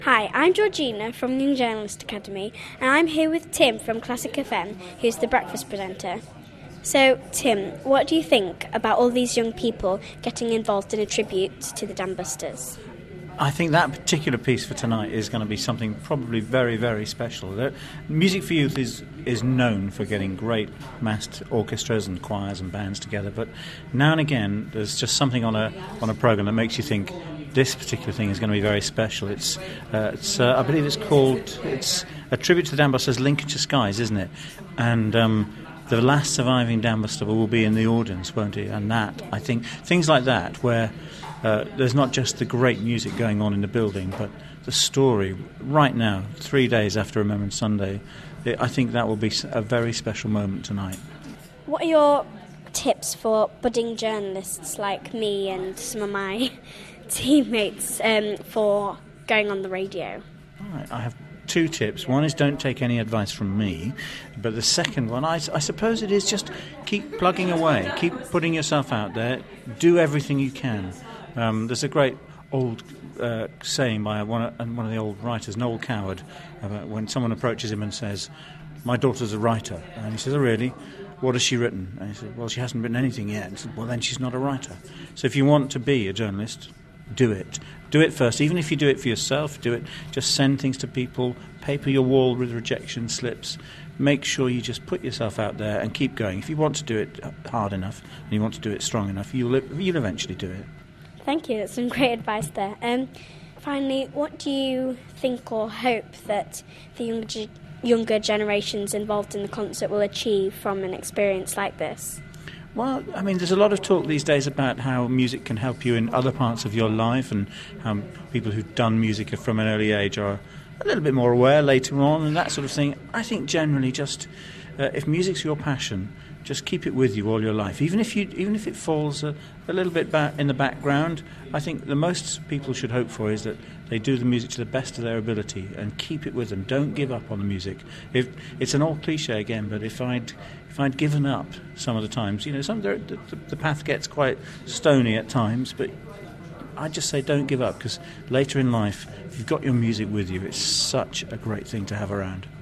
Hi, I'm Georgina from Young Journalist Academy, and I'm here with Tim from Classic FM, who's the breakfast presenter. So, Tim, what do you think about all these young people getting involved in a tribute to the Dam Busters? I think that particular piece for tonight is going to be something probably very, very special. Music for Youth is known for getting great massed orchestras and choirs and bands together, but now and again there's just something on a programme that makes you think this particular thing is going to be very special. It's I believe it's a tribute to the Dam Busters, Lincolnshire Skies, isn't it? And the last surviving Dam Buster will be in the audience, won't he? And that, I think, things like that where there's not just the great music going on in the building, but the story right now, 3 days after Remembrance Sunday, I think that will be a very special moment tonight. What are your tips for budding journalists like me and some of my teammates for going on the radio? All right, I have two tips. One is don't take any advice from me, but the second one, I suppose it is just keep plugging away, keep putting yourself out there, do everything you can. There's a great old saying by one of the old writers, Noel Coward, about when someone approaches him and says, "My daughter's a writer," and he says, "Oh really? What has she written?" And he said, "Well, she hasn't written anything yet." And he said, "Well, then she's not a writer." So if you want to be a journalist, do it. Do it first. Even if you do it for yourself, do it. Just send things to people, paper your wall with rejection slips. Make sure you just put yourself out there and keep going. If you want to do it hard enough and you want to do it strong enough, you'll eventually do it. Thank you, that's some great advice there. Finally, what do you think or hope that the younger generations involved in the concert will achieve from an experience like this? Well, I mean, there's a lot of talk these days about how music can help you in other parts of your life, and how people who've done music from an early age are a little bit more aware later on and that sort of thing. I think generally just if music's your passion, just keep it with you all your life. Even if it falls a little bit back in the background, I think the most people should hope for is that they do the music to the best of their ability and keep it with them. Don't give up on the music. It's an old cliche again, but if I'd given up some of the times, the path gets quite stony at times, but I'd just say don't give up, because later in life, if you've got your music with you, it's such a great thing to have around.